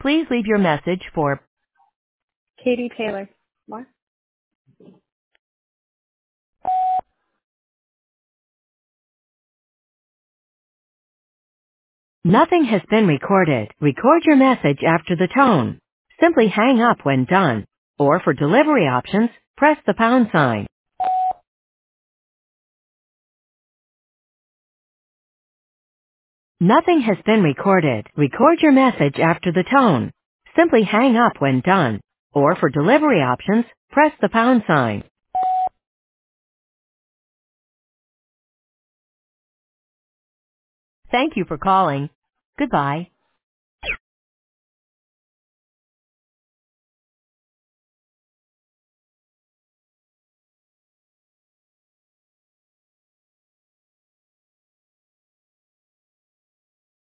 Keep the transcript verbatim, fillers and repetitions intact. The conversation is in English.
Please leave your message for Katie Taylor. What? nothing has been recorded. Record your message after the tone. Simply hang up when done. Or for delivery options, press the pound sign. Nothing has been recorded. Record your message after the tone. Simply hang up when done. Or for delivery options, press the pound sign. Thank you for calling. Goodbye.